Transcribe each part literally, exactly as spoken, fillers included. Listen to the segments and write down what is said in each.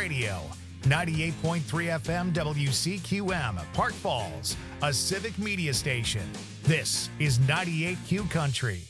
Radio. ninety-eight point three F M W C Q M, Park Falls, a civic media station. This is ninety-eight Q Country.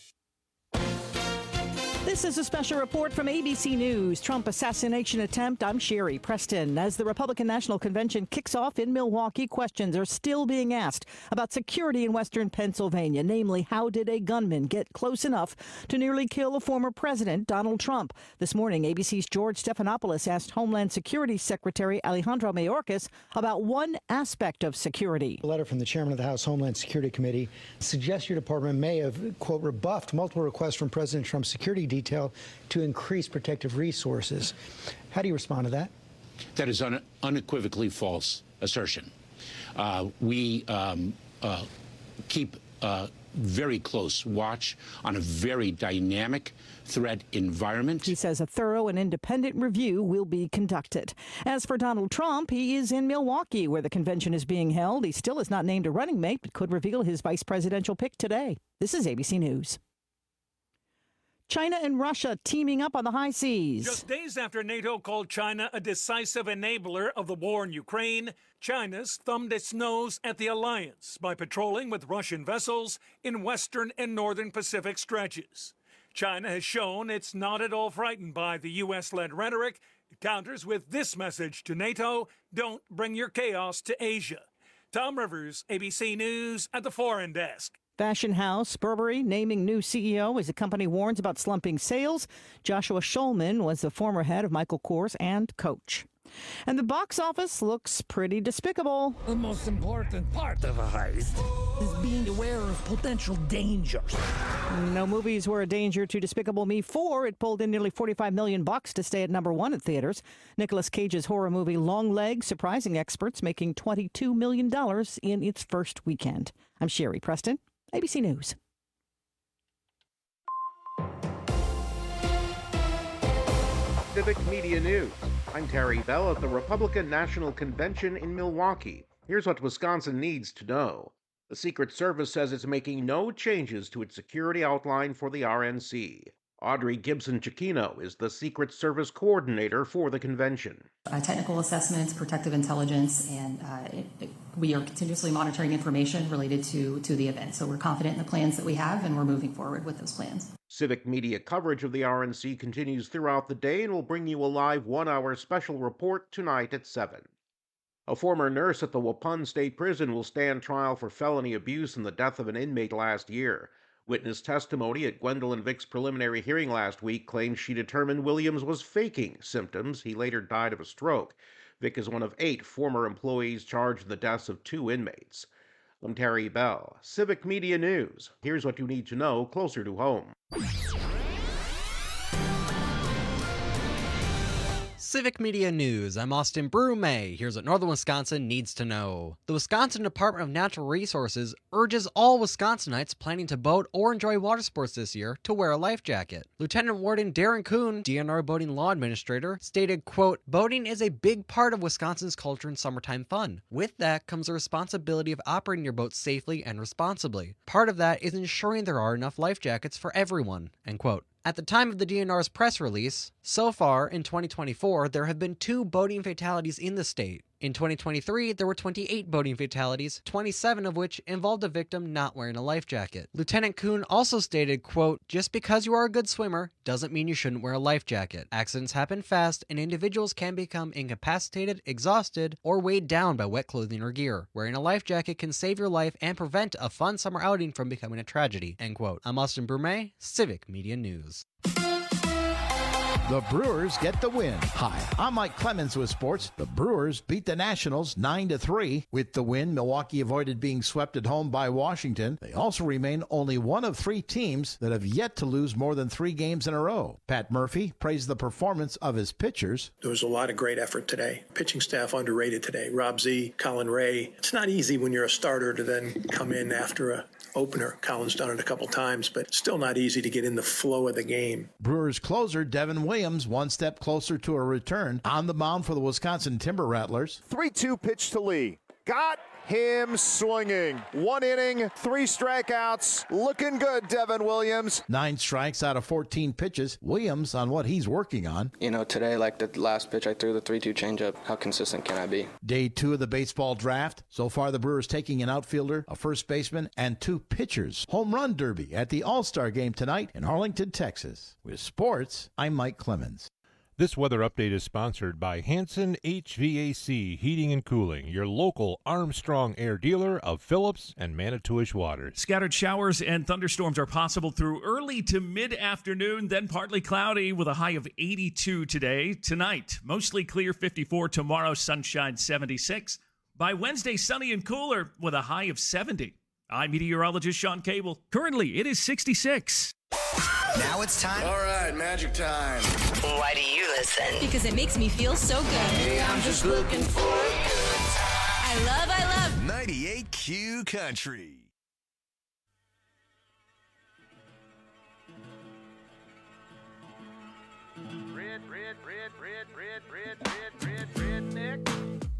This is a special report from A B C News. Trump assassination attempt. I'm Sherry Preston. As the Republican National Convention kicks off in Milwaukee, questions are still being asked about security in western Pennsylvania. Namely, how did a gunman get close enough to nearly kill a former president, Donald Trump? This morning, A B C's George Stephanopoulos asked Homeland Security Secretary Alejandro Mayorkas about one aspect of security. A letter from the chairman of the House Homeland Security Committee suggests your department may have, quote, rebuffed multiple requests from President Trump's security detail to increase protective resources. How do you respond to that? That is un- unequivocally false assertion. Uh, we um, uh, keep uh, very close watch on a very dynamic threat environment. He says a thorough and independent review will be conducted. As for Donald Trump, he is in Milwaukee, where the convention is being held. He still is not named a running mate, but could reveal his vice presidential pick today. This is A B C News. China and Russia teaming up on the high seas. Just days after NATO called China a decisive enabler of the war in Ukraine, China's thumbed its nose at the alliance by patrolling with Russian vessels in western and northern Pacific stretches. China has shown it's not at all frightened by the U S-led rhetoric. It counters with this message to NATO: don't bring your chaos to Asia. Tom Rivers, A B C News at the Foreign Desk. Fashion house Burberry naming new C E O as the company warns about slumping sales. Joshua Schulman was the former head of Michael Kors and Coach. And the box office looks pretty despicable. The most important part of a heist is being aware of potential dangers. No movies were a danger to Despicable Me four. It pulled in nearly forty-five million bucks to stay at number one at theaters. Nicolas Cage's horror movie Long Legs surprising experts, making twenty-two million dollars in its first weekend. I'm Sherry Preston, A B C News. Civic Media News. I'm Terry Bell at the Republican National Convention in Milwaukee. Here's what Wisconsin needs to know. The Secret Service says it's making no changes to its security outline for the R N C. Audrey Gibson-Cicchino is the Secret Service coordinator for the convention. Uh, technical assessments, protective intelligence, and uh, it, it, we are continuously monitoring information related to, to the event. So we're confident in the plans that we have, and we're moving forward with those plans. Civic media coverage of the R N C continues throughout the day and will bring you a live one-hour special report tonight at seven. A former nurse at the Waupun State Prison will stand trial for felony abuse in the death of an inmate last year. Witness testimony at Gwendolyn Vick's preliminary hearing last week claims she determined Williams was faking symptoms. He later died of a stroke. Vick is one of eight former employees charged in the deaths of two inmates. I'm Terry Bell, Civic Media News. Here's what you need to know closer to home. Civic Media News, I'm Austin Brumey. Here's what Northern Wisconsin needs to know. The Wisconsin Department of Natural Resources urges all Wisconsinites planning to boat or enjoy water sports this year to wear a life jacket. Lieutenant Warden Darren Kuhn, D N R Boating Law Administrator, stated, quote, boating is a big part of Wisconsin's culture and summertime fun. With that comes the responsibility of operating your boat safely and responsibly. Part of that is ensuring there are enough life jackets for everyone, end quote. At the time of the D N R's press release, so far in twenty twenty-four, there have been two boating fatalities in the state. In twenty twenty-three, there were twenty-eight boating fatalities, twenty-seven of which involved a victim not wearing a life jacket. Lieutenant Kuhn also stated, quote, just because you are a good swimmer doesn't mean you shouldn't wear a life jacket. Accidents happen fast, and individuals can become incapacitated, exhausted, or weighed down by wet clothing or gear. Wearing a life jacket can save your life and prevent a fun summer outing from becoming a tragedy, end quote. I'm Austin Brumey, Civic Media News. The Brewers get the win. Hi, I'm Mike Clemens with sports. The Brewers beat the Nationals nine to three. With the win, Milwaukee avoided being swept at home by Washington. They also remain only one of three teams that have yet to lose more than three games in a row. Pat Murphy praised the performance of his pitchers. There was a lot of great effort today. Pitching staff underrated today. Rob Z, Colin Ray. It's not easy when you're a starter to then come in after a opener. Colin's done it a couple times, but still not easy to get in the flow of the game. Brewers closer Devin Williams one step closer to a return on the mound for the Wisconsin Timber Rattlers. three two pitch to Lee. got him swinging. One inning, three strikeouts. Looking good, Devin Williams. Nine strikes out of fourteen pitches. Williams on what he's working on. You know, today, like the last pitch, I threw the three two changeup. How consistent can I be? Day two of the baseball draft. So far, the Brewers taking an outfielder, a first baseman, and two pitchers. Home run derby at the All-Star game tonight in Arlington, Texas. With sports, I'm Mike Clemens. This weather update is sponsored by Hanson H V A C Heating and Cooling, your local Armstrong Air dealer of Phillips and Manitowish waters. Scattered showers and thunderstorms are possible through early to mid-afternoon, then partly cloudy with a high of eighty-two today. Tonight, mostly clear, fifty-four. Tomorrow, sunshine, seventy-six. By Wednesday, sunny and cooler with a high of seventy. I'm meteorologist Sean Cable. Currently, it is sixty-six. Now it's time. All right, magic time. Why do you listen? Because it makes me feel so good. Hey, I'm just looking for a good time. I love, I love ninety-eight Q Country. Red, red, red, red, red, red, red, red, redneck.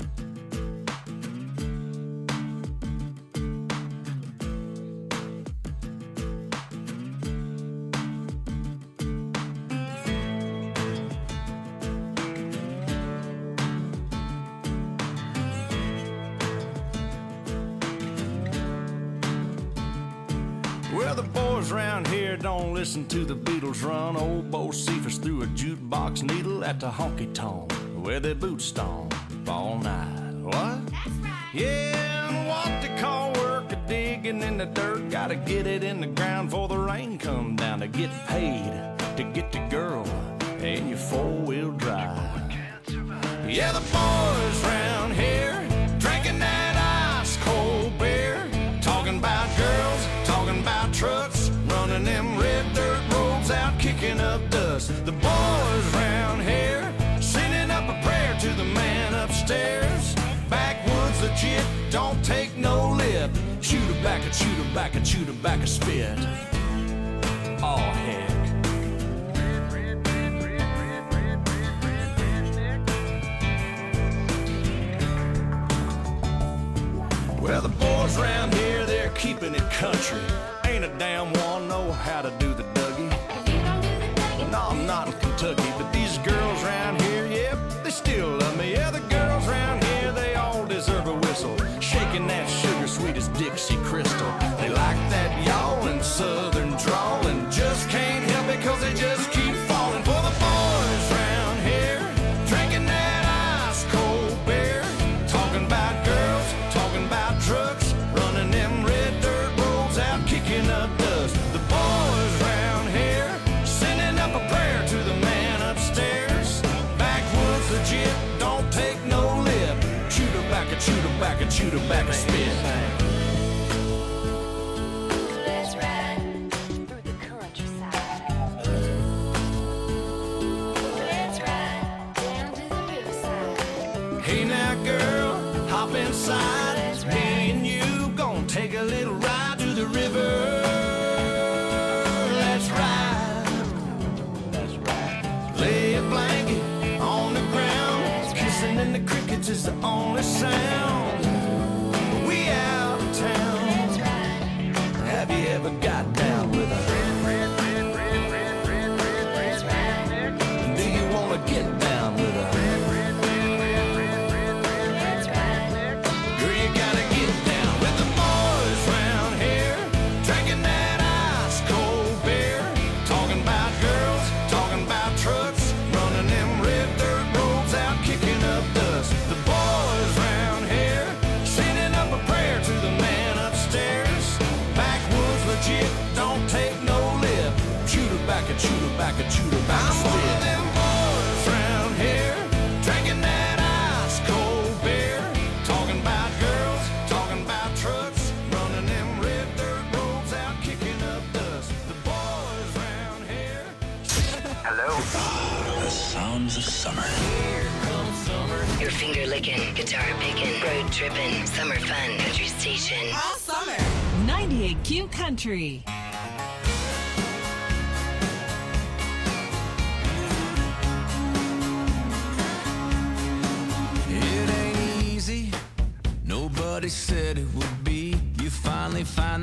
Well, the boys around here don't listen to the Beatles run. Old Bo Cephas threw a jukebox needle at the honky-tonk where they boot stomp all night. What? That's right. Yeah, and what they call work a digging in the dirt. Gotta get it in the ground before the rain come down to get paid, to get the girl in your four-wheel drive. Yeah, the boys around here drinking that ice-cold beer, talking about girls, talking about trucks, running them red dirt roads out, kicking up dust. The boys round here sending up a prayer to the man upstairs. Backwoods legit, don't take no lip. Shoot her back and shoot her back and shoot her back a spit. Oh, heck. Well, the boys around here, they're keeping it country. Ain't a damn one know how to do the Dougie. No, I'm not in Kentucky, but these girls around here, yep, they still love me. Yeah, the girls around here, they all deserve a whistle. Shaking that sugar sweet as Dixie Crystal. They like that yawling southern drawl and just can't help it cause they just keep falling for the boys around here. Drinking that ice cold beer, talking about girls, talking about trucks, running them red dirt roads out, kicking up dust. The boys round here sending up a prayer to the man upstairs. Backwoods legit, don't take no lip. Shoot her back and shoot her back and shoot her back a spit. Let's ride through the countryside. Let's ride down to the riverside. Hey now girl, hop inside. Me and you gon' take a little ride to the river. Let's ride. Let's ride. Lay a blanket on the ground. Kissing in the crickets is the only sound. We out of town. Let's ride. Have you ever got down with a Let's ride. Do you wanna get down with a Let's ride. Girl, you gotta get down with the boys round here, drinking that ice cold beer, talking about girls, talking about trucks, running them red dirt roads out, kicking up dust. The boys round here sending up a prayer to the man upstairs. Backwoods legit, don't take no lip. Shoot her back and shoot her back and shoot her back. I'm one of them boys round here, drinking that ice cold beer, talking about girls, talking about trucks, running them red dirt roads out, kicking up dust. The boys round here. Hello. The sounds of summer. Here comes summer. Your finger licking, guitar picking, road tripping, summer fun, country station. All summer. ninety-eight Q Country. It ain't easy, nobody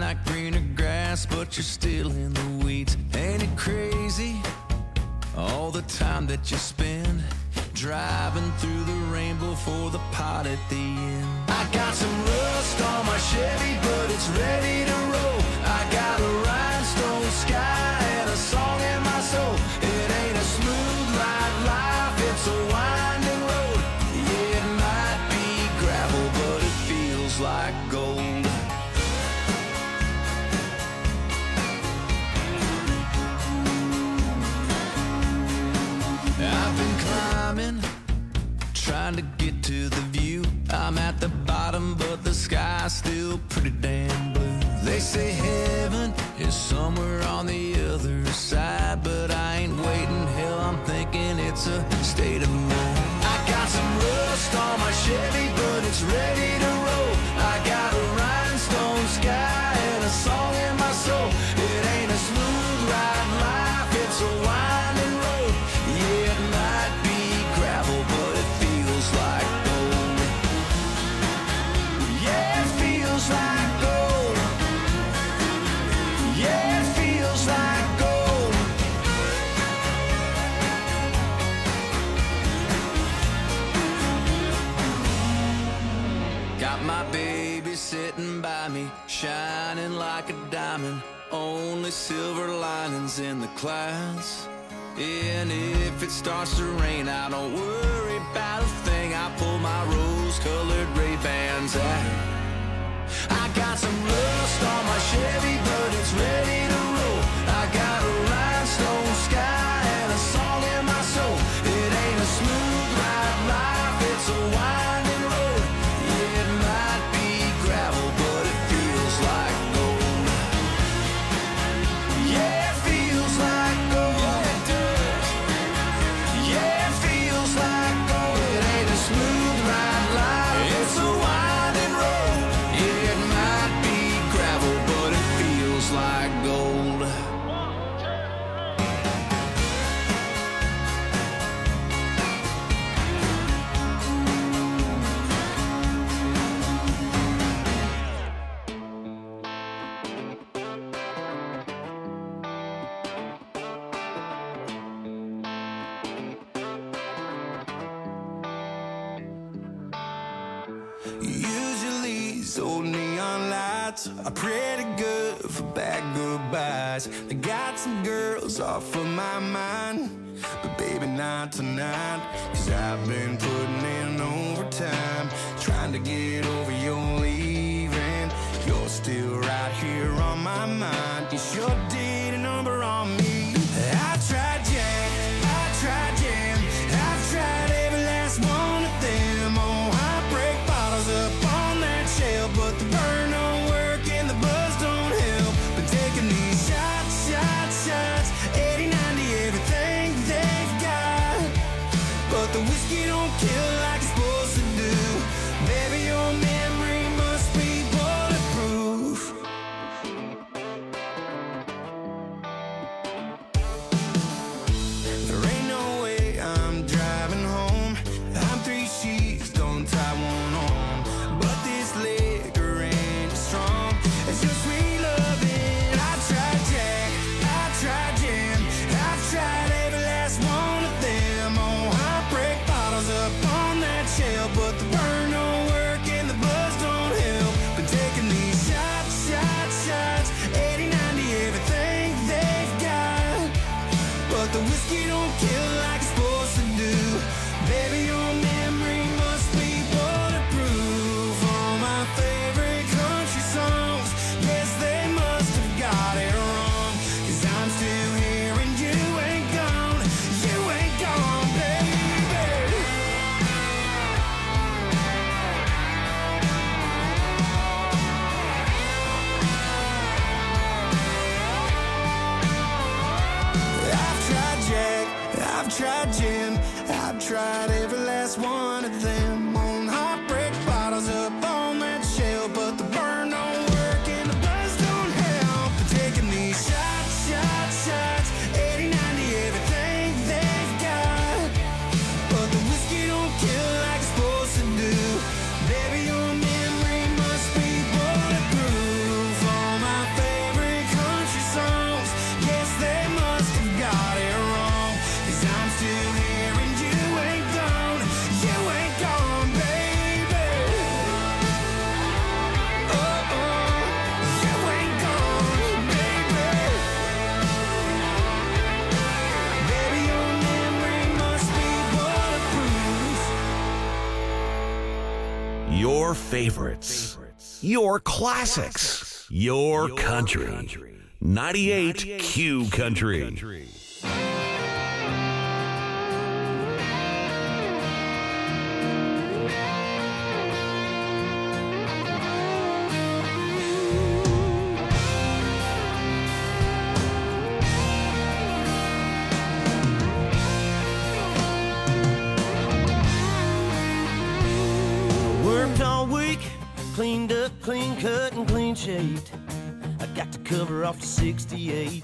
that greener grass, but you're still in the weeds. Ain't it crazy? All the time that you spend driving through the rainbow for the pot at the end. I got some rust on my Chevy, but it's ready to roll. I got a rhinestone sky and a song in my soul. It ain't a smooth ride life, it's a winding road. Yeah, it might be gravel, but it feels like gold. I've been climbing, trying to get to the view. I'm at the bottom, but the sky's still pretty damn blue. They say heaven is somewhere on the other side, but I ain't waiting. Hell, I'm thinking it's a state of mind. I got some rust on my Chevy, but it's ready to roll. I got a rhinestone sky and a song in my soul. It ain't a smooth ride life, it's a winding road. Yeah, it might be gravel, but it feels like gold. Yeah, it feels like gold. Yeah, it feels like gold. Got my baby sitting by me, shining like a diamond. Only silver linings in the clouds. And if it starts to rain, I don't worry about a thing. I pull my rose-colored Ray-Bans out. I got some rust on my Chevy, but it's ready to roll. I got a rhinestone sky and a song in my soul. It ain't a smooth ride life, it's a winding road. Yeah, it might be gravel, but it feels like gold. Yeah, it feels like gold. Yeah, it feels like gold. It ain't a smooth ride life, it's a winding road. Yeah, it might be gravel, but it feels like gold. Usually these old neon lights are pretty good for bad goodbyes. I got some girls off of my mind, but baby not tonight. Cause I've been putting in overtime, trying to get over your leaving. You're still right here on my mind. You sure did a number on me. I tried Jack, I tried Jam, I've tried every last one of them. Oh, I break bottles up on that shelf, but the burn don't work and the buzz don't help. Been taking these shots, shots, shots, eighty, ninety, everything they've got, but the whiskey don't kill like it's supposed to do. Baby, your memory must be bulletproof. Your favorites. Your classics. Your country. ninety-eight Q Country. Worked all week, cleaned up, clean cut, and clean shaved. I got the cover off the sixty-eight.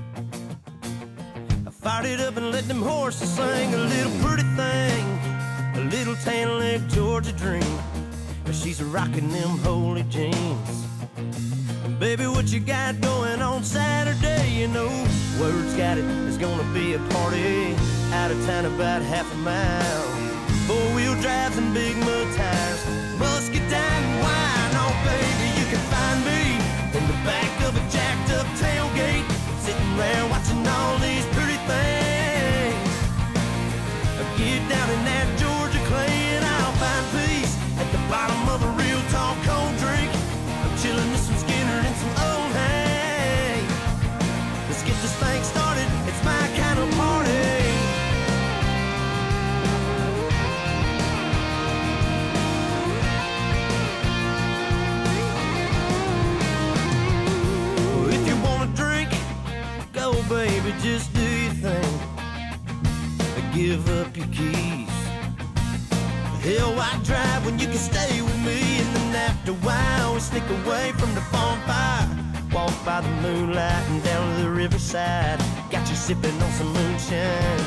I fired it up and let them horses sing a little pretty thing, a little tan leg Georgia dream. She's rocking them holy jeans. Baby, what you got going on Saturday? You know, word's got it, there's gonna be a party out of town about half a mile. Four-wheel drives and big mud tires, musket down and wine. Oh, baby, you can find me in the back of a jacked-up tailgate, sitting there watching all these pretty things. Get down in that Georgia clay and I'll find peace at the bottom of a real tall cold drink. I'm chilling with some Skinner and some old hay. Let's get this thing started, it's my kind of party. Baby, just do your thing. Give up your keys. Hell, why drive when you can stay with me? And then after a while, we sneak away from the bonfire. Walk by the moonlight and down to the riverside. Got you sipping on some moonshine.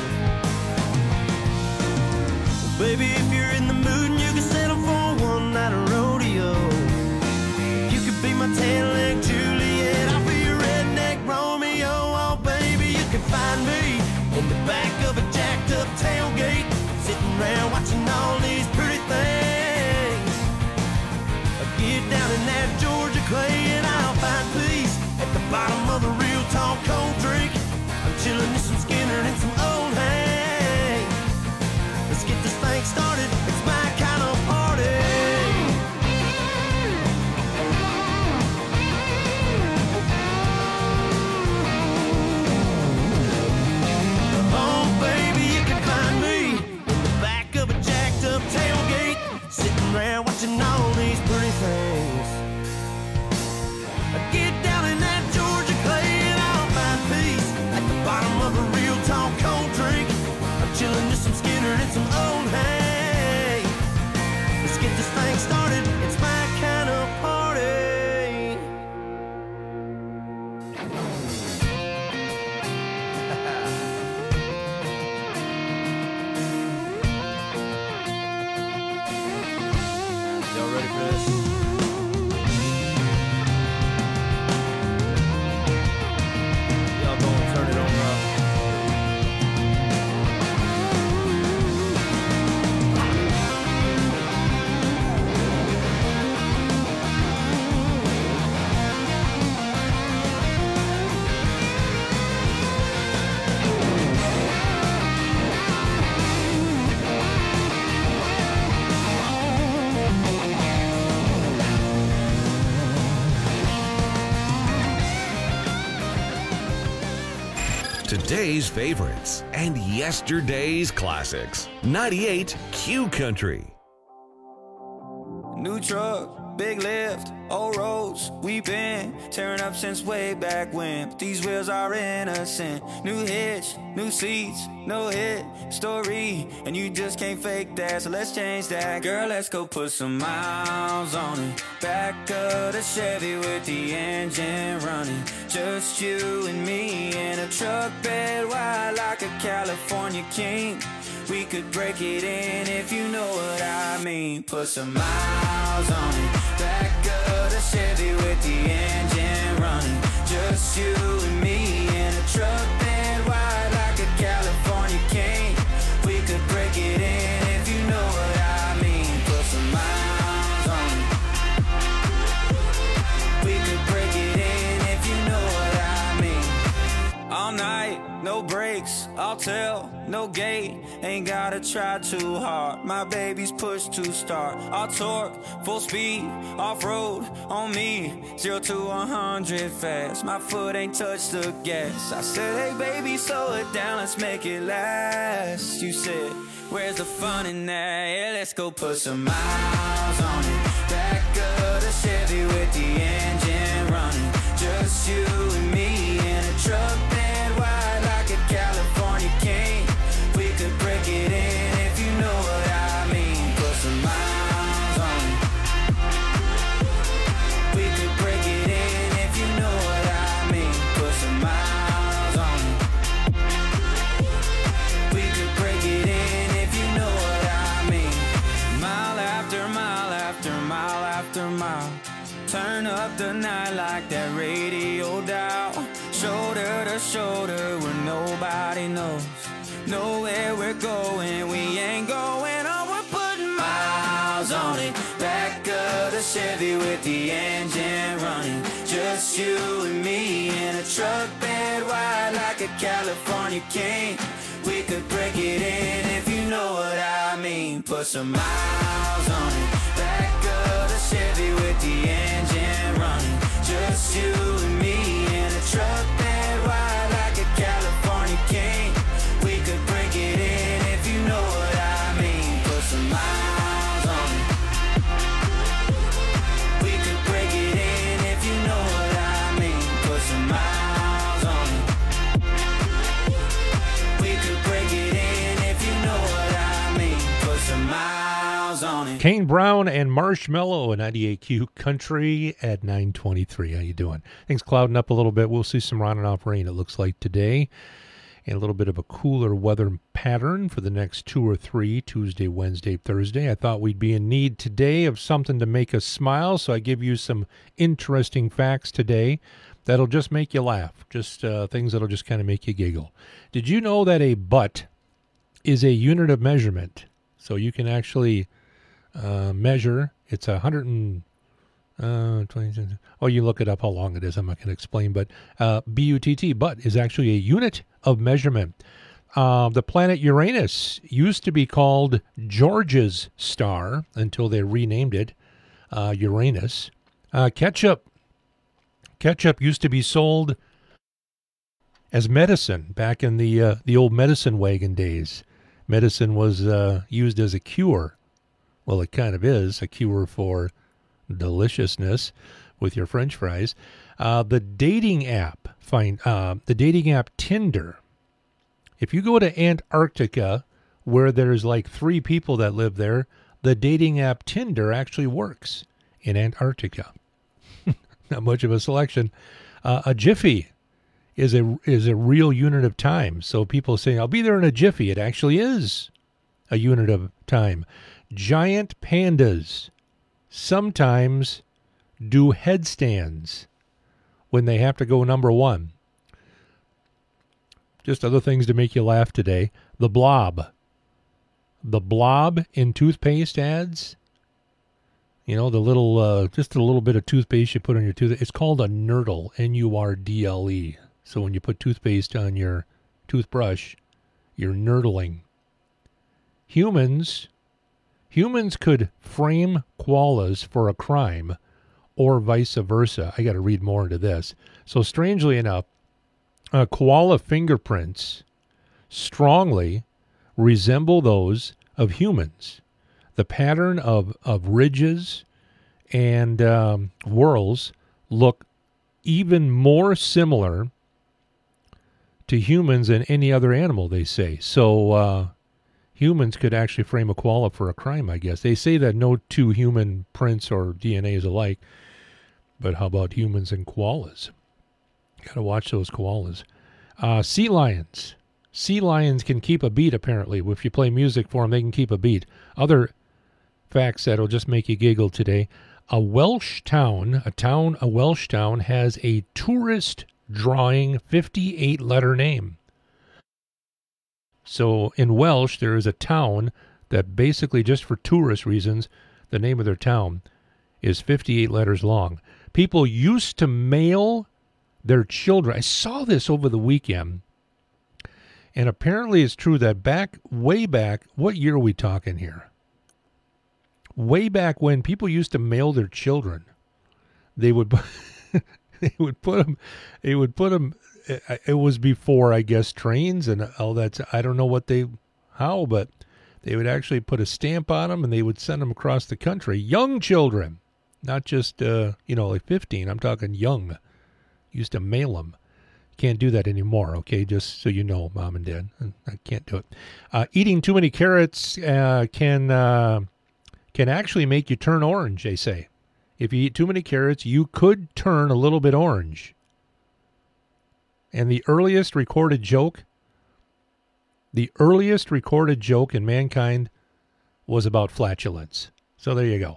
Baby, if you're in the mood and you can settle for one night of rodeo, you could be my tan-leg Juliet. I'll be your redneck Romeo. Find me in the back of a jacked up tailgate, sitting around watching all these pretty things. Get down in that Georgia clay and I'll find peace at the bottom of a real tall cold drink. I'm chilling with some Skinner and some old hay. Let's get this thing started, it's my kind of party. Sitting around watching all these pretty things. Get down in that Georgia clay and I'll find peace at the bottom of a real tall cold drink. I'm chilling with some Skinner and some old hay. Let's get this thing started, it's my kind of party. Today's favorites and yesterday's classics. ninety-eight Q Country. New truck, big lift, old roads. We've been tearing up since way back when. But these wheels are innocent. New hitch, new seats, no hit story. And you just can't fake that, so let's change that. Girl, let's go put some miles on it. Back of the Chevy with the engine running. Just you and me in a truck bed wide like a California king. We could break it in if you know what I mean. Put some miles on it. Back of the Chevy with the engine running. Just you and me in a truck bed wide like a California king. We could break it in if you know what I mean. Put some miles on it. We could break it in if you know what I mean. All night, no breaks. I'll tell, no gate, ain't gotta try too hard. My baby's push to start. I'll torque, full speed, off-road, on me, zero to one hundred fast. My foot ain't touched the gas. I said, hey baby, slow it down, let's make it last. You said, where's the fun in that? Yeah, let's go put some miles on it. Back of the Chevy with the engine running. Just you and me in a truck bed wide like a California king. We could break it in if you know what I mean. Put some miles on it. We could break it in if you know what I mean. Put some miles on it. We could break it in if you know what I mean. Mile after mile after mile after mile. Turn up the night like that radio dial. Shoulder to shoulder where nobody knows. Know where we're going, we ain't going on. We're putting miles on it. Back of the Chevy with the engine running. Just you and me in a truck bed wide like a California king. We could break it in if you know what I mean. Put some miles on it. Back of the Chevy with the engine running. Just you and me in a truck bed wide like a California king. We could break it in if you know what I mean. Put some miles on it. We could break it in if you know what I mean. Put some miles on it. We could break it in if you know what I mean. Put some miles on it. Kane Brown and Marshmello at ninety-eight Q Country at nine twenty-three. How you doing? Things clouding up a little bit. We'll see some on and off rain, it looks like, today. And a little bit of a cooler weather pattern for the next two or three, Tuesday, Wednesday, Thursday. I thought we'd be in need today of something to make us smile, so I give you some interesting facts today that'll just make you laugh, just uh, things that'll just kind of make you giggle. Did you know that a butt is a unit of measurement? So you can actually uh, measure. It's a hundred and uh, twenty. Oh, you look it up how long it is. I'm not going to explain, but uh, B U T T, butt, is actually a unit of measurement. Uh, the planet Uranus used to be called George's star until they renamed it uh, Uranus. Uh, ketchup. Ketchup used to be sold as medicine back in the uh, the old medicine wagon days. Medicine was uh, used as a cure. Well, it kind of is a cure for deliciousness with your French fries. Uh, the dating app, find uh, the dating app Tinder. If you go to Antarctica, where there's like three people that live there, the dating app Tinder actually works in Antarctica. Not much of a selection. Uh, a jiffy is a is a real unit of time. So people saying, I'll be there in a jiffy. It actually is a unit of time. Giant pandas sometimes do headstands when they have to go number one. Just other things to make you laugh today. The blob. The blob in toothpaste ads. You know, the little, uh, just a little bit of toothpaste you put on your tooth. It's called a nurdle, N U R D L E. So when you put toothpaste on your toothbrush, you're nurdling. Humans, humans could frame koalas for a crime, or vice versa. I got to read more into this. So strangely enough, uh, koala fingerprints strongly resemble those of humans. The pattern of, of ridges and um, whorls look even more similar to humans than any other animal, they say. So uh, humans could actually frame a koala for a crime, I guess. They say that no two human prints or D N A is alike. But how about humans and koalas? Got to watch those koalas. Uh, sea lions. Sea lions can keep a beat, apparently. If you play music for them, they can keep a beat. Other facts that'll just make you giggle today. A Welsh town, a town, a Welsh town has a tourist drawing fifty-eight letter name. So in Welsh, there is a town that basically, just for tourist reasons, the name of their town is fifty-eight letters long. People used to mail their children. I saw this over the weekend. And apparently it's true that back, way back, what year are we talking here? Way back when people used to mail their children, they would they would put them, they would put them, it was before, I guess, trains and all that. I don't know what they, how, but they would actually put a stamp on them and they would send them across the country. Young children, not just, uh, you know, like fifteen. I'm talking young. Used to mail them. Can't do that anymore, okay? Just so you know, Mom and Dad. I can't do it. Uh, eating too many carrots uh, can uh, can actually make you turn orange, they say. If you eat too many carrots, you could turn a little bit orange. And the earliest recorded joke, the earliest recorded joke in mankind was about flatulence. So there you go.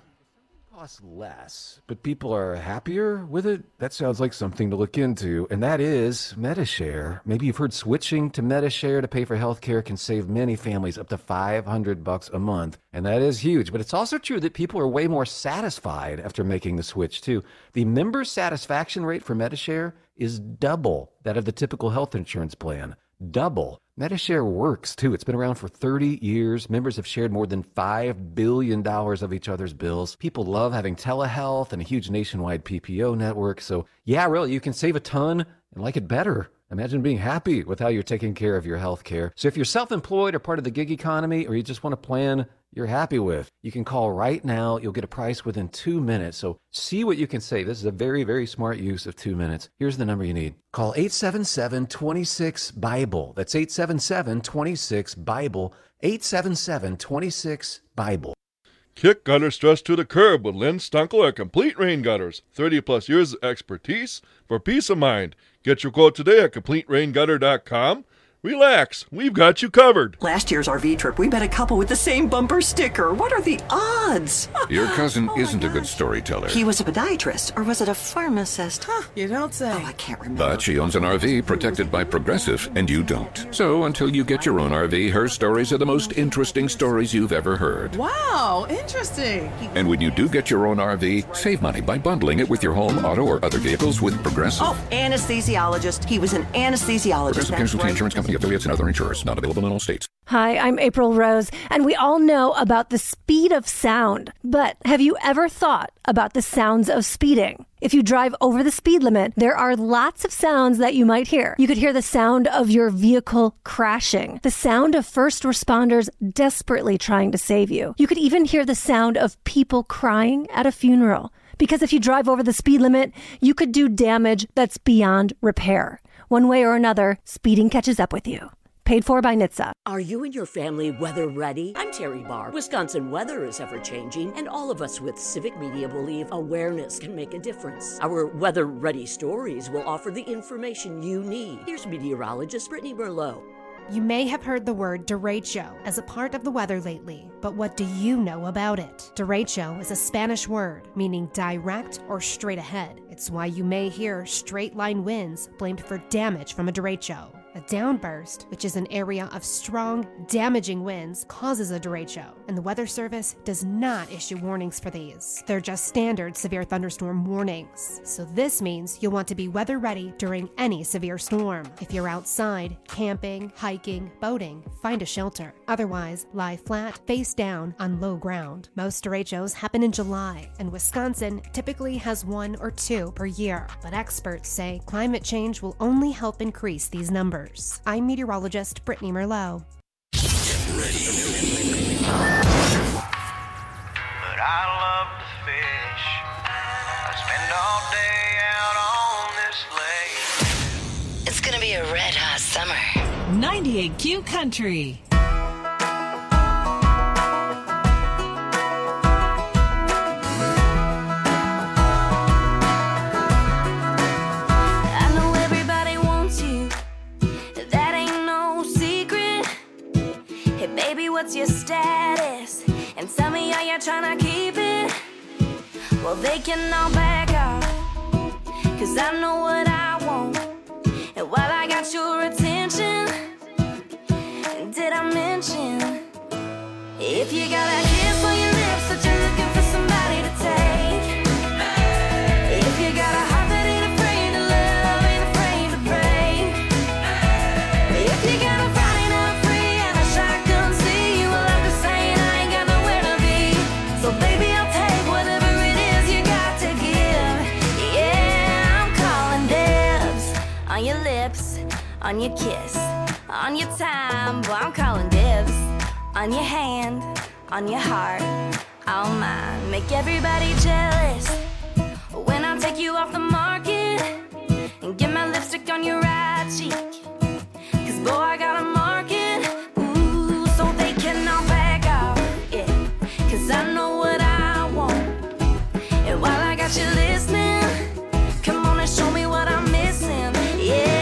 Costs less, but people are happier with it. That sounds like something to look into, and that is Medi-Share. Maybe you've heard switching to Medi-Share to pay for healthcare can save many families up to five hundred bucks a month, and that is huge. But it's also true that people are way more satisfied after making the switch too. The member satisfaction rate for Medi-Share is double that of the typical health insurance plan. Double. Medi-Share works, too. It's been around for thirty years. Members have shared more than five billion dollars of each other's bills. People love having telehealth and a huge nationwide P P O network. So, yeah, really, you can save a ton and like it better. Imagine being happy with how you're taking care of your health care. So if you're self-employed or part of the gig economy, or you just want a plan you're happy with, you can call right now. You'll get a price within two minutes. So see what you can save. This is a very, very smart use of two minutes. Here's the number you need. Call eight seven seven, two six, BIBLE. That's eight seven seven, two six, BIBLE. eight seven seven, two six, BIBLE. Kick gutter stress to the curb with Lynn Stunkel at Complete Rain Gutters. thirty plus years of expertise for peace of mind. Get your quote today at complete rain gutter dot com. Relax, we've got you covered. Last year's R V trip, we met a couple with the same bumper sticker. What are the odds? Your cousin oh isn't a good storyteller. He was a podiatrist, or was it a pharmacist? Huh, you don't say. Oh, I can't remember. But she owns an R V protected by Progressive, and you don't. So until you get your own R V, her stories are the most interesting stories you've ever heard. Wow, interesting. And when you do get your own R V, save money by bundling it with your home, auto, or other vehicles with Progressive. Oh, anesthesiologist. He was an anesthesiologist. Progressive Casualty Insurance Company, affiliates, and other insurers. Not available in all states. Hi, I'm April Rose, and we all know about the speed of sound. But have you ever thought about the sounds of speeding? If you drive over the speed limit, there are lots of sounds that you might hear. You could hear the sound of your vehicle crashing, the sound of first responders desperately trying to save you. You could even hear the sound of people crying at a funeral. Because if you drive over the speed limit, you could do damage that's beyond repair. One way or another, speeding catches up with you. Paid for by N H T S A. Are you and your family weather ready? I'm Terry Barr. Wisconsin weather is ever changing, and all of us with Civic Media believe awareness can make a difference. Our weather ready stories will offer the information you need. Here's meteorologist Brittany Merlot. You may have heard the word derecho as a part of the weather lately, but what do you know about it? Derecho is a Spanish word meaning direct or straight ahead. It's why you may hear straight line winds blamed for damage from a derecho. A downburst, which is an area of strong, damaging winds, causes a derecho, and the Weather Service does not issue warnings for these. They're just standard severe thunderstorm warnings. So this means you'll want to be weather ready during any severe storm. If you're outside, camping, hiking, boating, find a shelter. Otherwise, lie flat, face down, on low ground. Most derechos happen in July, and Wisconsin typically has one or two per year. But experts say climate change will only help increase these numbers. I'm meteorologist Brittany Merlot. But I love to fish. I spend all day out on this lake. It's gonna be a red hot summer. ninety-eight Q Country. What's your status? And tell me, are you trying to keep it? Well, they can all back off, cause I know what I want. And while I got your attention, did I mention, if you got a kiss on your lips that you're looking for somebody to take, if you got a heart that ain't afraid to love, ain't afraid to break, if you got on your kiss, on your time, boy, I'm calling dibs. On your hand, on your heart, all mine. Make everybody jealous when I take you off the market and get my lipstick on your right cheek. Cause boy, I got a market, ooh, so they can all back off, yeah. Cause I know what I want. And while I got you listening, come on and show me what I'm missing, yeah.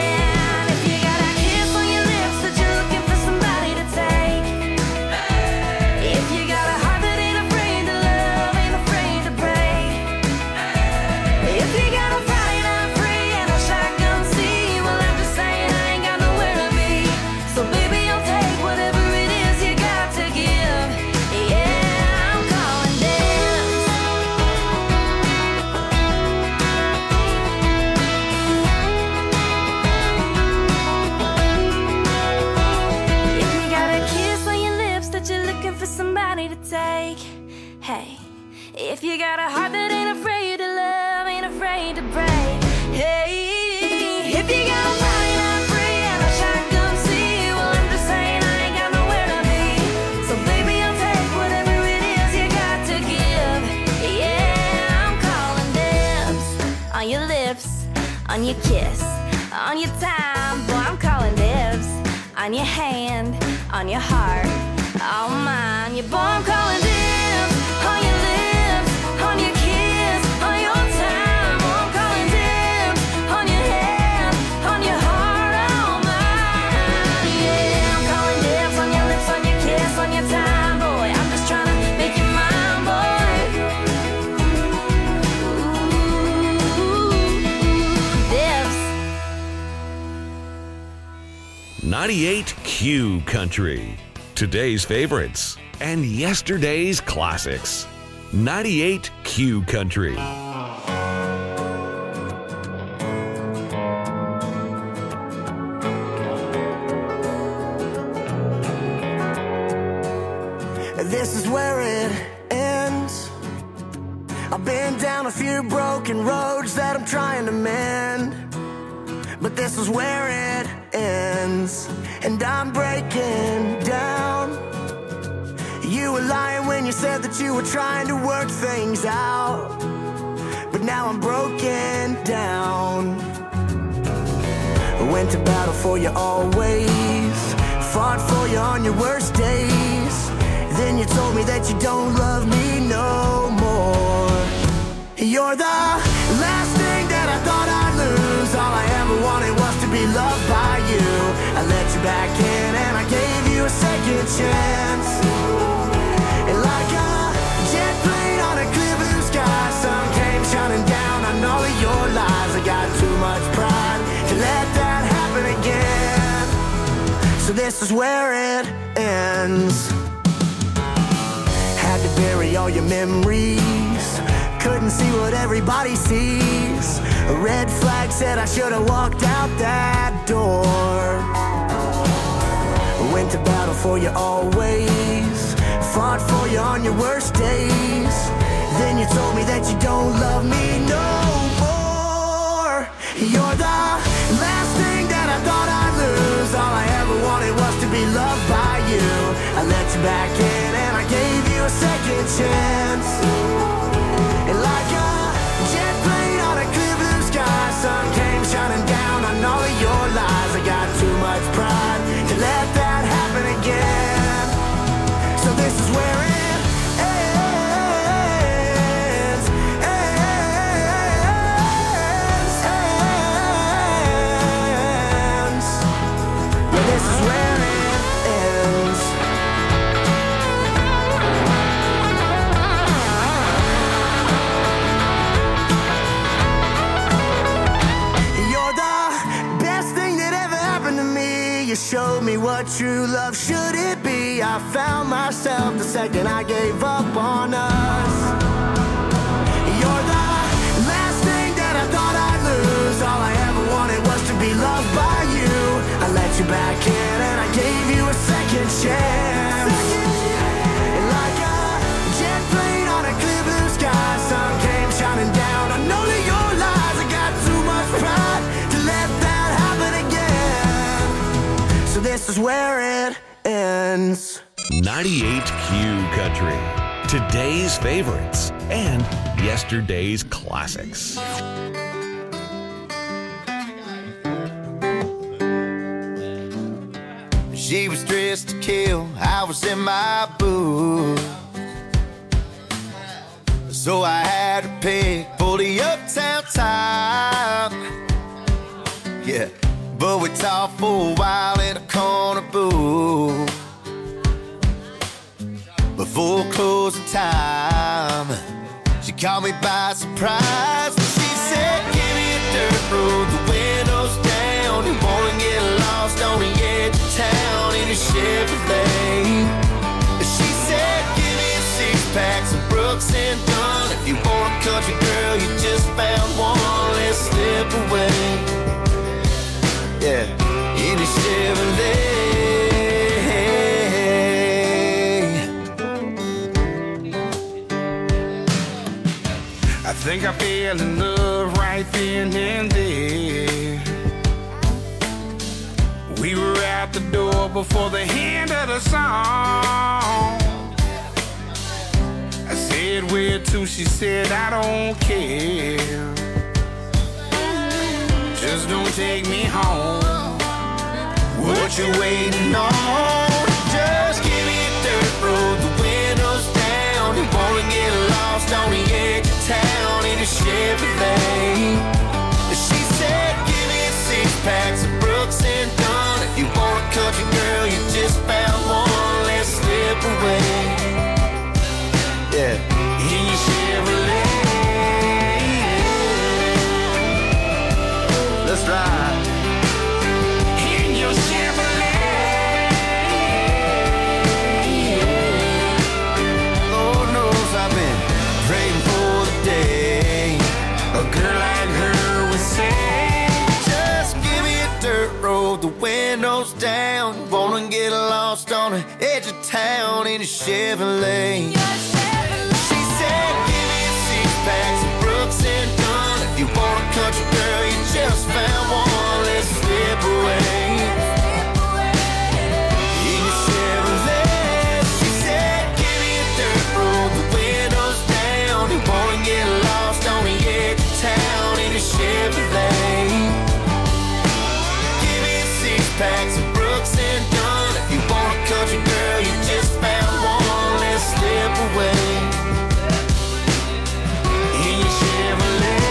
If you got a heart that ain't afraid to love, ain't afraid to break. Hey, if you got a body not free and a shotgun see, well, I'm just saying I ain't got nowhere to be. So baby, I'll take whatever it is you got to give. Yeah, I'm calling dibs on your lips, on your kiss, on your time. Boy, I'm calling dibs on your hand, on your heart, all mine. Yeah, boy, I'm calling dibs on your lips, on your kiss, on your time. Oh, I'm calling dibs on your hand, on your heart, all mine. Yeah, I'm calling dibs on your lips, on your kiss, on your time, boy. I'm just trying to make you mine, boy. Ooh, dibs. ninety-eight Q Country. Today's favorites and yesterday's classics. ninety-eight Q Country. This is where it ends. I've been down a few broken roads that I'm trying to mend, but this is where it ends, and I'm breaking down. You were lying when you said that you were trying to work things out, but now I'm broken down. I went to battle for you always, fought for you on your worst days. Then you told me that you don't love me no more. You're the last thing that I thought I'd lose. All I ever wanted was to be loved by you. I let you back in and I gave you a second chance. And like a jet plane on a clear blue sky, sun came shining down on all of your lies. I got too much pride to let that happen again. So this is where it ends. Had to bury all your memories, couldn't see what everybody sees. A red flag said I should have walked out that door. Went to battle for you always, fought for you on your worst days. Then you told me that you don't love me no more. You're the last thing that I thought I'd lose. All I ever wanted was to be loved by you. I let you back in and I gave you a second chance. And like a jet plane on a clear blue sky, sun came shining down on all of your lies. I got too much pride to let that happen again. So this is where it ends, ends, ends. Yeah, this is where it ends. You're the best thing that ever happened to me. You showed me what true love should it be. I found myself the second I gave up on us. You're the last thing that I thought I'd lose. All I ever wanted was to be loved by you. I let you back in and I gave you a second chance. And like a jet plane on a clear blue sky, sun came shining down on all of your lies. I got too much pride to let that happen again. is where it ends. ninety-eight Q Country. Today's favorites and yesterday's classics. She was dressed to kill, I was in my booth. So I had to pick for the uptown top. Yeah, but we talked for a while in a corner booth. Before closing time, she caught me by surprise. She said, give me a dirt road, the windows down. You wanna get lost on the edge of town in a Chevrolet. She said, give me a six-pack, some Brooks and Dunn. If you want a country girl, you just found one. Let's slip away. Yeah, in a Chevrolet. I think I fell in love right then and there. We were out the door before the end of the song. I said, where to? She said, I don't care. Just don't take me home. What you waiting on? Just give me a dirt road, the windows down. You wanna get lost on the edge of town in a Chevrolet. She said, give me a six-pack, some Brooks and Dunn. If you want a country girl, you just found one. Let's slip away. Yeah, in your Chevrolet. Let's ride. In your Chevrolet. Lord knows I've been praying for the day a girl like her would say, just give me a dirt road, the windows down. Wanna get lost on the edge of town in a Chevrolet. She said, give me a six-pack, some Brooks and Dunn. If you want a country girl, you just found one. Let's slip away. In your Chevrolet. She said, give me a dirt road, the windows down. You wanna get lost on the edge of town in a Chevrolet. Give me a six-pack, some Brooks and Dunn. If you want a country girl, you just found one. Let's slip away. In your Chevrolet.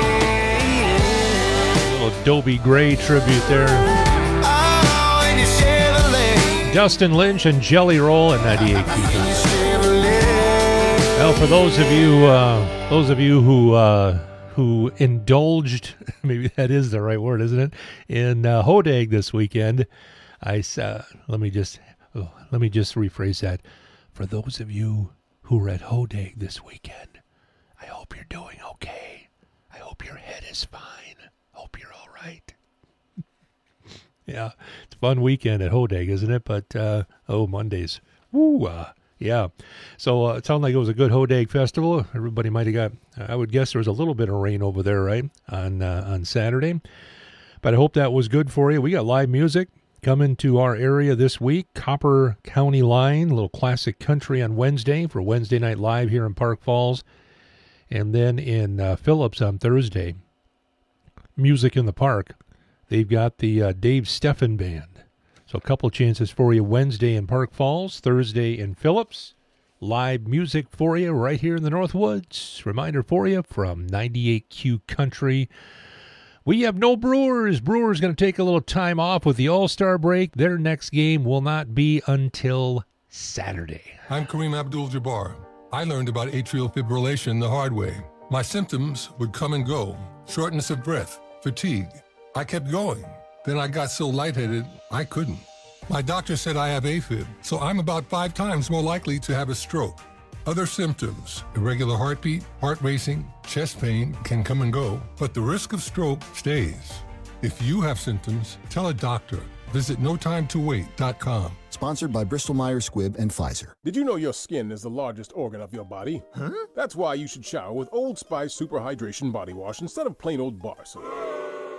Little Dobie Gray tribute there. Oh, in your Chevrolet. Dustin Lynch and Jelly Roll at ninety-eight Q Country. Well, for those of you, uh, those of you who uh, who indulged, maybe that is the right word, isn't it? In uh, Hodag this weekend, I uh, let me just oh, let me just rephrase that. For those of you who were at Hodag this weekend, I hope you're doing okay. I hope your head is fine. Hope you're all right. Yeah, it's a fun weekend at Hodag, isn't it? But uh, oh, Mondays, woo, uh, yeah. So uh, it sounded like it was a good Hodag festival. Everybody might have got. I would guess there was a little bit of rain over there, right, on uh, on Saturday. But I hope that was good for you. We got live music coming to our area this week. Copper County Line, a little classic country on Wednesday for Wednesday Night Live here in Park Falls. And then in uh, Phillips on Thursday, Music in the Park. They've got the uh, Dave Steffen Band. So a couple chances for you Wednesday in Park Falls, Thursday in Phillips. Live music for you right here in the Northwoods. Reminder for you from ninety-eight Q Country. We have no Brewers. Brewers going to take a little time off with the All-Star break. Their next game will not be until Saturday. I'm Kareem Abdul-Jabbar. I learned about atrial fibrillation the hard way. My symptoms would come and go. Shortness of breath, fatigue. I kept going. Then I got so lightheaded, I couldn't. My doctor said I have AFib, so I'm about five times more likely to have a stroke. Other symptoms, irregular heartbeat, heart racing, chest pain can come and go, but the risk of stroke stays. If you have symptoms, tell a doctor. Visit no time to wait dot com. Sponsored by Bristol Myers Squibb and Pfizer. Did you know your skin is the largest organ of your body?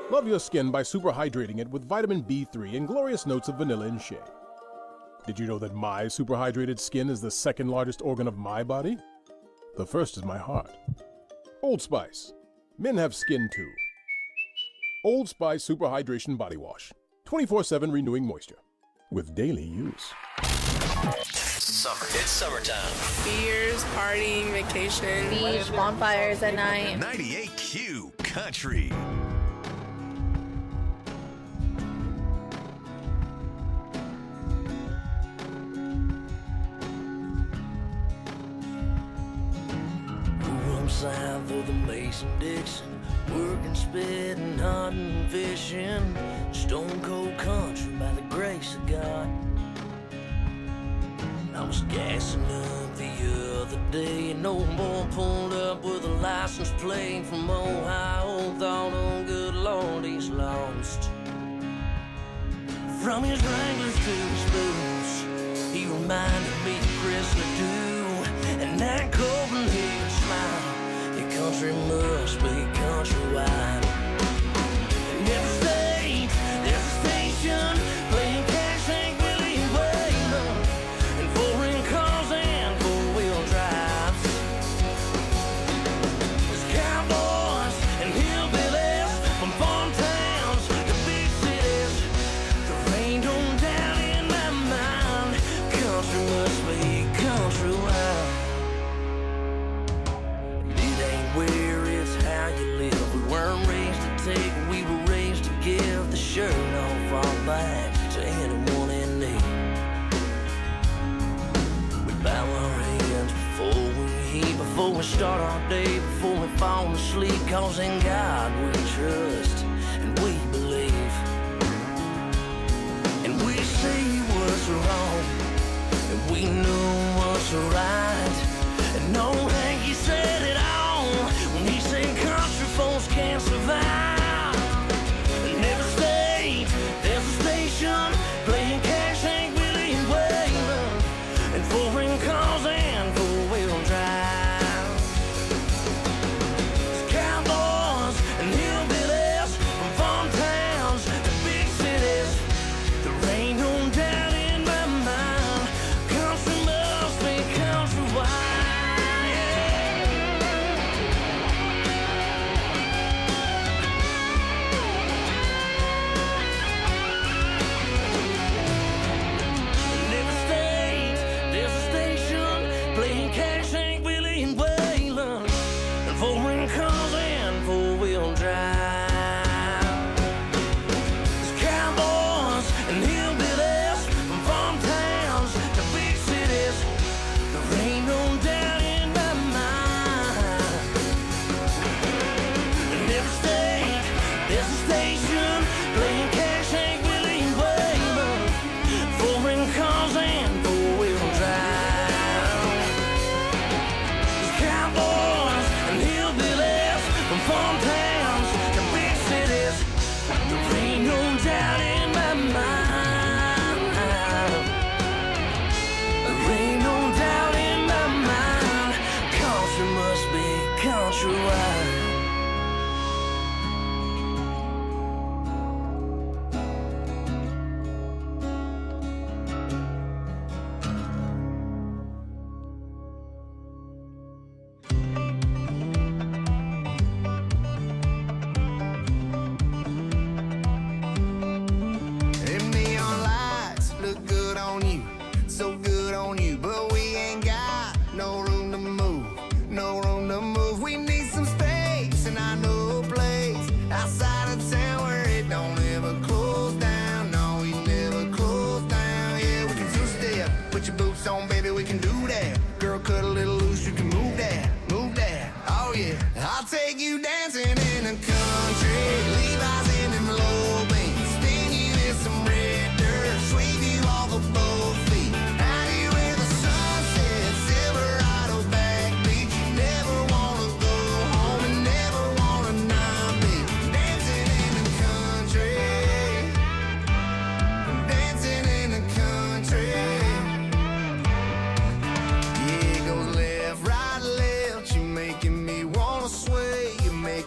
Love your skin by super hydrating it with vitamin B three and glorious notes of vanilla and shea. Did you know that my super hydrated skin is the second largest organ of my body? The first is my heart. Old Spice. Men have skin too. Old Spice Super Hydration Body Wash. twenty-four seven renewing moisture. With daily use. Summer. It's summertime. Beers, partying, vacation. Beach, bonfires at night. ninety-eight Q Country. South of the Mason-Dixon, working, spitting, hunting, fishing, stone cold country by the grace of God. I was gassing up the other day, and old boy pulled up with a license plate from Ohio. Thought, oh good Lord, he's lost. From his Wranglers to his boots, he reminded me of Chrysler too, and that Copenhagen smile. Country must be countrywide. In every state, there's a station playing cash ain't really waiting, and foreign cars and four-wheel drives. There's cowboys and hillbillies from farm towns to big cities. There ain't no doubt in my mind, country must be countrywide. Where it's how you live. We weren't raised to take, we were raised to give. The shirt off our back to anyone in need. We bow our hands before we eat, before we start our day, before we fall asleep. Cause in God we trust and we believe. And we see what's wrong, and we know what's right. And no Hanky said it all when he said country folks can't survive. In every state, there's a station playing cash ain't really waiting, and foreign cars and four-wheel drive. There's cowboys and hillbillies from farm towns to big cities. There ain't no doubt in my mind, country must be countrywide. Making me wanna sway, you make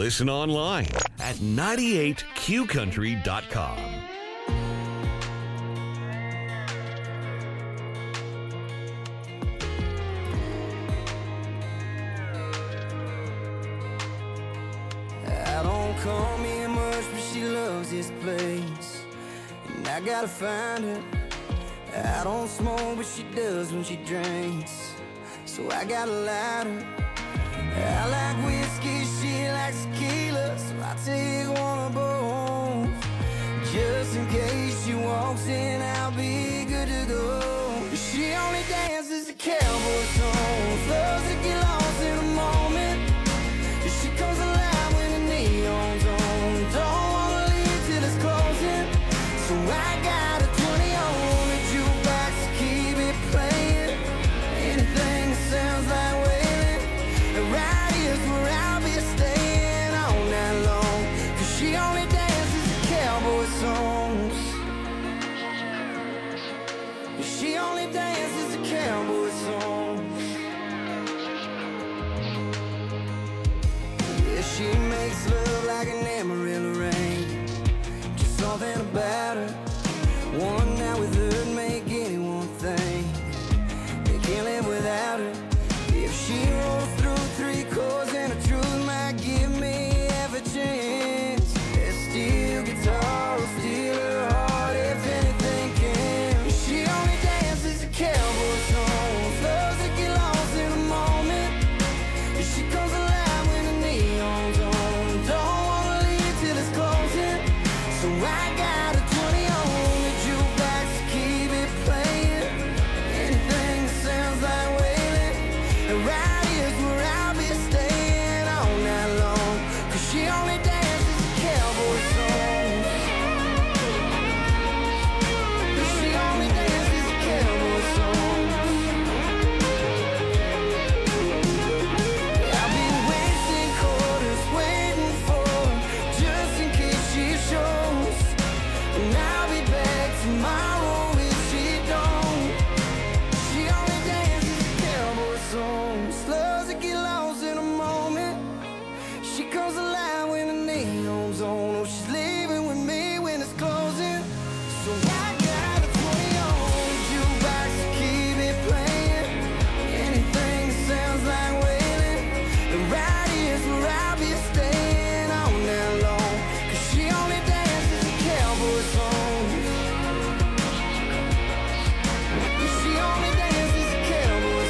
listen online at ninety-eight q country dot com. I don't call me much, but she loves this place, and I gotta find her. I don't smoke, but she does when she drinks, so I gotta light her. I like whiskey, she likes tequila, so I take one of both. Just in case she walks in, I'll be good to go. She only dances to cowboy songs, loves to get lost in a moment. She comes alive when the neon's on, don't wanna leave till it's closing. So I got a twenty on the jukebox to keep it playing. Anything that sounds like wailing, right here's where I'll be staying all night long. Cause she only dances to cowboy songs. She only dances to cowboy songs. Yeah, she makes love like an Amarillo rain. Just something about her. One night with her make anyone think they can't live without her. If she rolls through three chords and the truth might give me half a chance, that steel guitar will steal her heart if anything can. She only dances to cowboy songs, loves to get lost in a moment. She comes alive when the neon's on, don't wanna leave till it's closing. So I got a twenty on the jukebox to keep it playing. Anything that sounds like wailing, and right here's where I'll be staying all night long. Cause she only dances to cowboy songs. She only dances to cowboy songs. I've been wasting quarters waiting for her, just in case she shows. And I'll be back tomorrow if she don't. She only dances to cowboy songs, loves to get lost in a moment. She comes alive when the neon's on. Oh, she's leaving with me when it's closing. So I got a twenty on the jukebox to keep it playing. Anything that sounds like wailing, and right here's where I'll be staying all night long. Cause she only dances to cowboy songs. She only dances to cowboy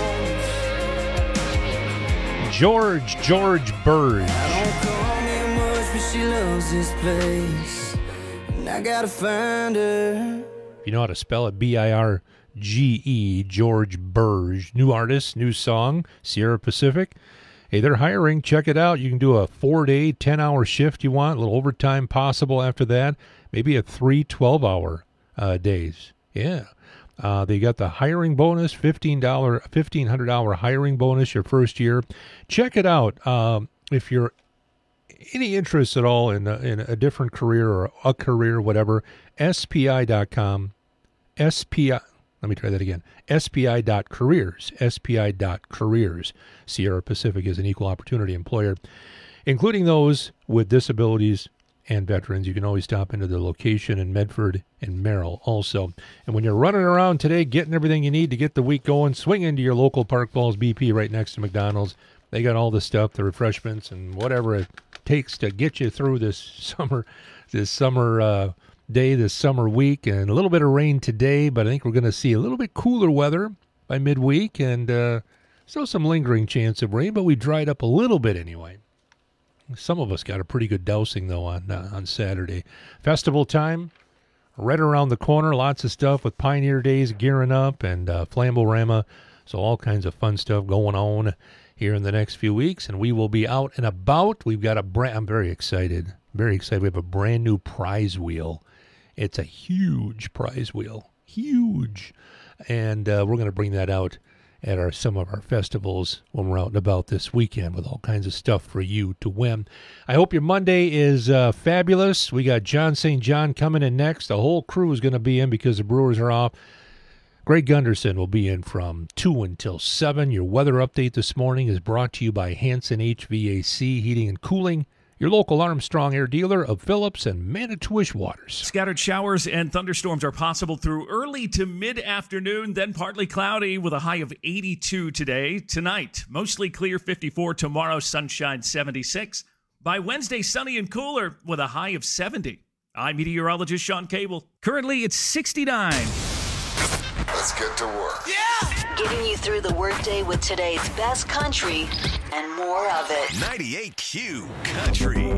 songs. George, George Burge. Don't call me much, but she loves this place, and I gotta find her. If you know how to spell it, B I R G E, George Burge. New artist, new song, Sierra Pacific. Hey, they're hiring. Check it out. You can do a four-day, ten-hour shift you want, a little overtime possible after that, maybe a three twelve-hour uh, days. Yeah. Uh, they got the hiring bonus, fifteen dollars, fifteen hundred dollars hiring bonus your first year. Check it out. Um, if you're any interest at all in a, in a different career or a career, whatever, S P I dot com, S P I, let me try that again, S P I dot careers, S P I dot careers. Sierra Pacific is an equal opportunity employer, including those with disabilities and veterans. You can always stop into the location in Medford and Merrill also. And when you're running around today, getting everything you need to get the week going, swing into your local Park Falls B P right next to McDonald's. They got all the stuff, the refreshments, and whatever it takes to get you through this summer, this summer uh, day, this summer week, and a little bit of rain today, but I think we're going to see a little bit cooler weather by midweek, and uh, still some lingering chance of rain, but we dried up a little bit anyway. Some of us got a pretty good dousing, though, on uh, on Saturday. Festival time, right around the corner. Lots of stuff with Pioneer Days gearing up and uh, Flamborama. So all kinds of fun stuff going on here in the next few weeks. And we will be out and about. We've got a brand, I'm very excited. Very excited. We have a brand new prize wheel. It's a huge prize wheel. Huge. And uh, we're going to bring that out at our some of our festivals when we're out and about this weekend with all kinds of stuff for you to win. I hope your Monday is uh, fabulous. We got John Saint John coming in next. The whole crew is going to be in because the Brewers are off Greg Gunderson will be in from two until seven. Your weather update this morning is brought to you by Hanson H V A C Heating and Cooling, your local Armstrong Air dealer of Phillips and Manitowish Waters. Scattered showers and thunderstorms are possible through early to mid-afternoon, then partly cloudy with a high of eighty-two today. Tonight, mostly clear, fifty-four. Tomorrow, sunshine, seventy-six. By Wednesday, sunny and cooler with a high of seventy. I'm meteorologist Sean Cable. Currently, it's sixty-nine. Let's get to work. Yeah! Getting you through the workday with today's best country and more of it. ninety-eight Q Country.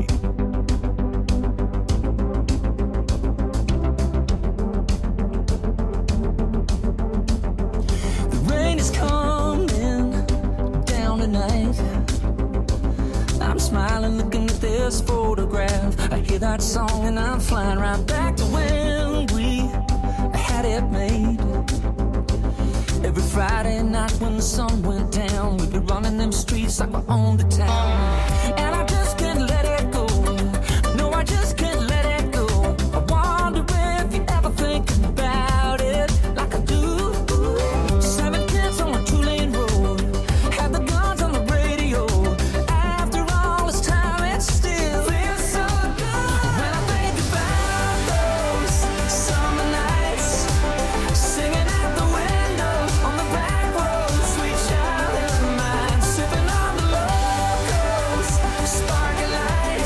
The rain is coming down tonight. I'm smiling looking at this photograph. I hear that song and I'm flying right back to when we had it made. Every Friday night when the sun went down, we'd be running them streets like we owned the town. And I just can't let it go. No, I just can't let it go. I wonder if you ever think about it like I do. Seven kids on a two-lane road, had the guns on the radio. After all this time, it still feels so good. When I think about those summer nights, singing out the window on the back road, sweet child of mine, sipping on the locals, sparkling light.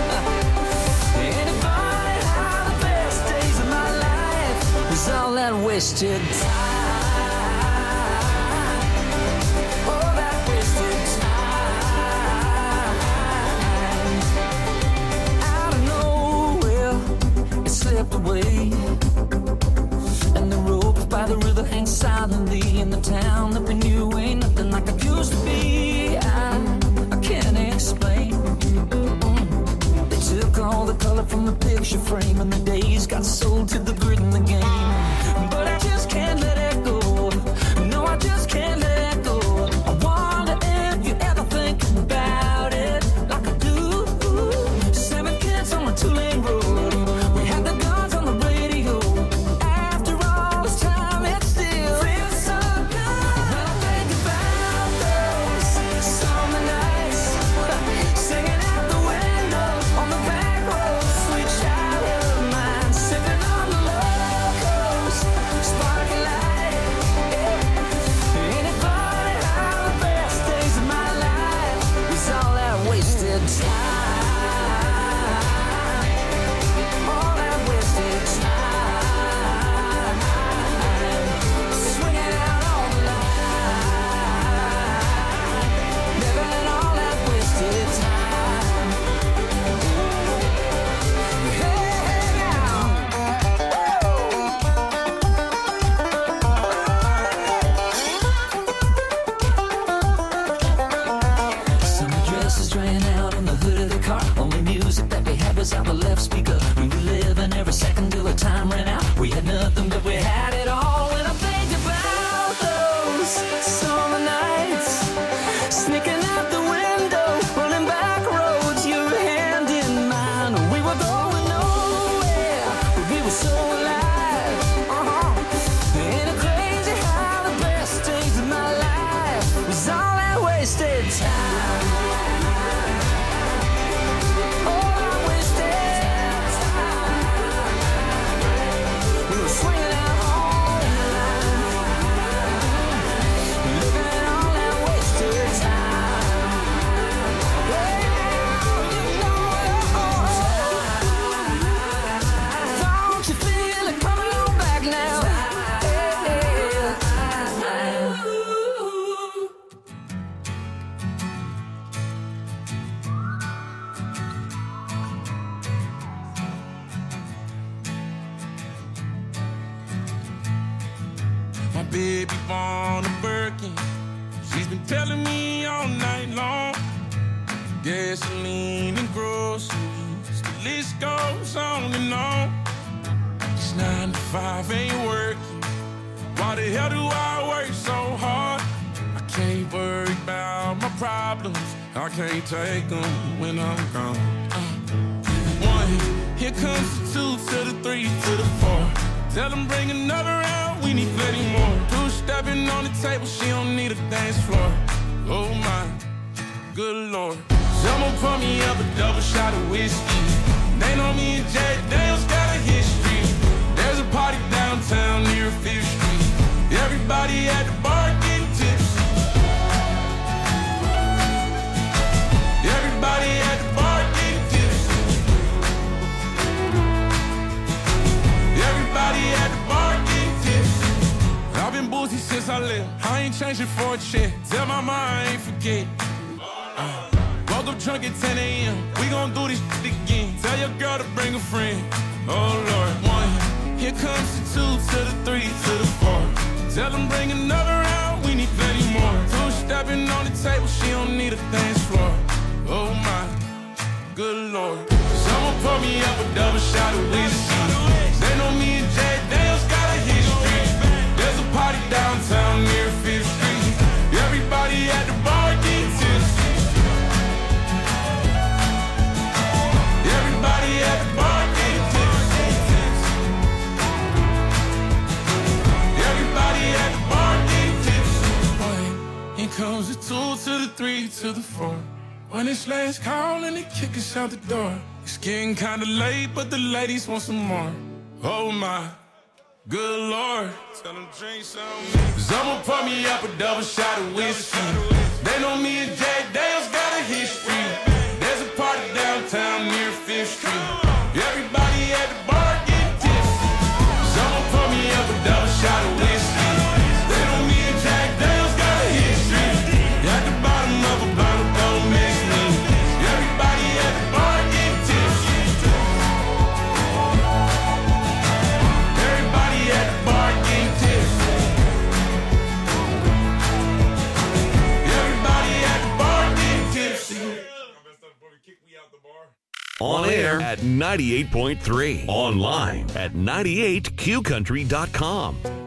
Anybody how the best days of my life was all that wasted time. Oh, that wasted time. Out of nowhere, it slipped away. And the rope by the river hangs silently in the town that we knew ain't nothing like it used to be. I, I can't explain. Mm. They took all the color from the picture frame and the days got sold to the grid and the game. But I just can't let it go. No, I just can't let it go. I wonder if you ever think about it like I do. Seven kids on a two-lane road, we had the guns on the radio. After all this time, it still feels so good. When I think about those summer nights, singing out the window on the back road, sweet child of mine, sipping on the locals, sparkling light. Anybody how the best days of my life is all that wasted time. All that wasted time. Swinging out on the line, living all that wasted time. Hey, now. Summer dresses ran out on the hood of the car. Only music that we had was out the left speaker. We were living every second till the time ran out. We had nothing, but we had it all. When I think about those summer nights, sneaking out the window, running back roads, your hand in mine. We were going nowhere, but we were so alive. Uh-huh. Ain't it crazy how the best days of my life was all that wasted time? All that wasted time. We were swinging out on the line, living all that wasted time. Well, you know, don't you feel it coming on back now? My baby born a Birkin. She's been telling me all night long. Gasoline and groceries, the list goes on and on. This nine to five ain't working. Why the hell do I work so hard? I can't worry about my problems. I can't take them when I'm gone. Uh, one, here comes the two to the three to the four. Tell them bring another round, we need plenty more. Two-stepping on the table, she don't need a dance floor. Oh my, good Lord. Someone pour me up a double shot of whiskey. They know me and Jack Daniels got a history. There's a party downtown near Fifth Street. Everybody at the bar getting tipsy. Everybody at the bar getting tipsy. Everybody at the bar getting tipsy. I've been boozy since I left. I ain't changing for a check. Tell my mom I ain't forget. Uh, woke up drunk at ten a.m. We gon' do this shit again. Tell your girl to bring a friend. Oh Lord, one. Here comes the two to the three to the four. Tell them bring another round, we need plenty more. Two-stepping on the table, she don't need a dance floor. Oh my, good Lord. Someone pour me up a double shot of whiskey. They know me and Jack Daniels got a history. There's a party downtown near Fifth Street. Everybody at the bar getting tipsy. Everybody at the bar getting tipsy. Everybody at the bar getting tipsy. One, here comes the two to the three to the four. When it's last call and they kick us out the door. It's getting kinda late, but the ladies want some more. Oh my, good Lord. Tell them drink some. Someone pour me up a double shot of whiskey. They know me and Jack Daniels got a history. There's a party downtown near Fifth Street. Everybody at the bar getting tipsy. Someone pour me up a double shot of whiskey. They know me and Jack Daniels got a history. At the bottom of a bottle, don't miss me. Everybody at the bar getting tipsy. Everybody at the bar getting tipsy. Everybody at the bar getting tipsy. On air at ninety-eight point three. Online at ninety-eight Q country dot com.